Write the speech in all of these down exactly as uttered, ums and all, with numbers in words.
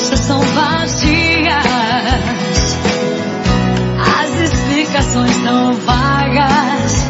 conversas são vazias, as explicações tão vagas.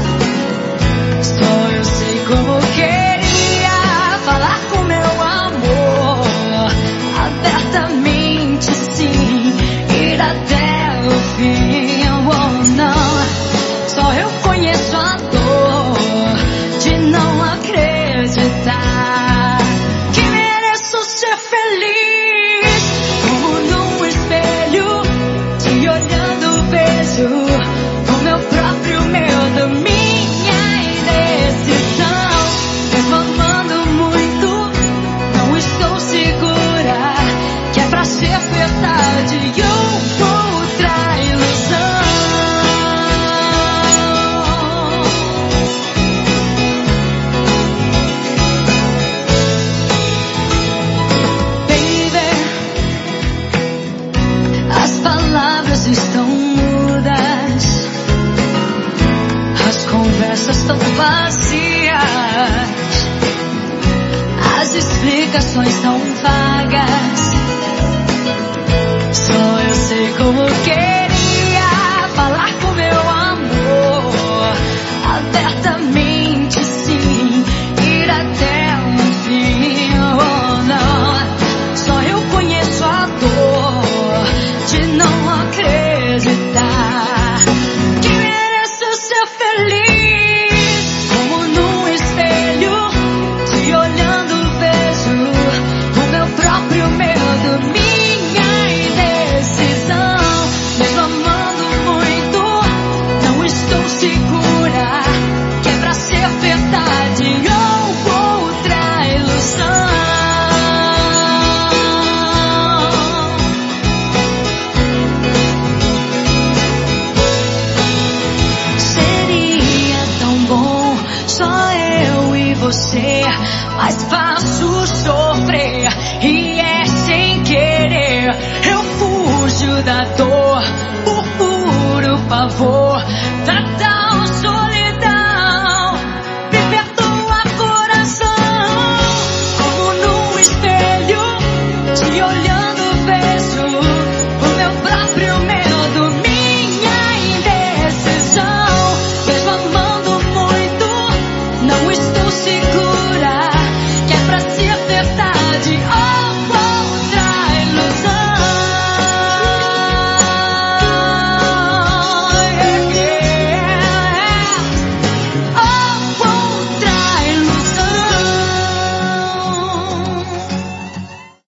Só eu sei como queria falar com meu amor abertamente, sim, ir até o fim. Oh, não, só eu conheço a dor de não acreditar que mereço ser feliz. Como num espelho, te olhando, vejo o meu próprio medo, minha indecisão. Reclamando muito, não estou segura que é pra ser verdade ou outra ilusão. Palavras estão mudas, as conversas estão vazias, as explicações tão vagas. Só eu sei como que